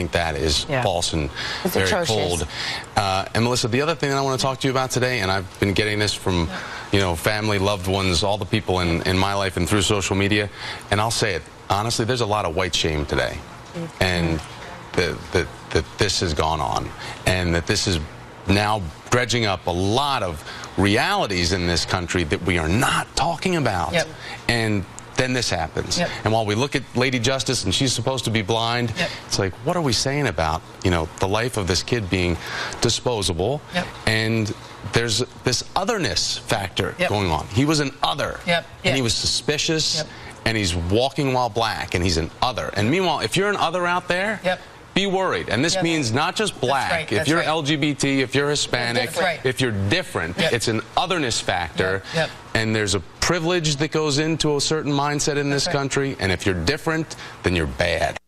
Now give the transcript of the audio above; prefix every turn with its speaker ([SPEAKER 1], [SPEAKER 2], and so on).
[SPEAKER 1] think that is false and very cold. And Melissa, the other thing that I want to talk to you about today, and I've been getting this from, you know, family, loved ones, all the people in my life and through social media, and I'll say it honestly, there's a lot of white shame today, and that this has gone on, and that this is now dredging up a lot of realities in this country that we are not talking about. And then this happens. And while we look at Lady Justice and she's supposed to be blind, it's like, what are we saying about, you know, the life of this kid being disposable? And there's this otherness factor going on. He was an other, and he was suspicious, and he's walking while black, and he's an other. And meanwhile, if you're an other out there, be worried. And this means not just black. If you're LGBT, if you're Hispanic, if you're different, it's an otherness factor. And there's a privilege that goes into a certain mindset in this country. And if you're different, then you're bad.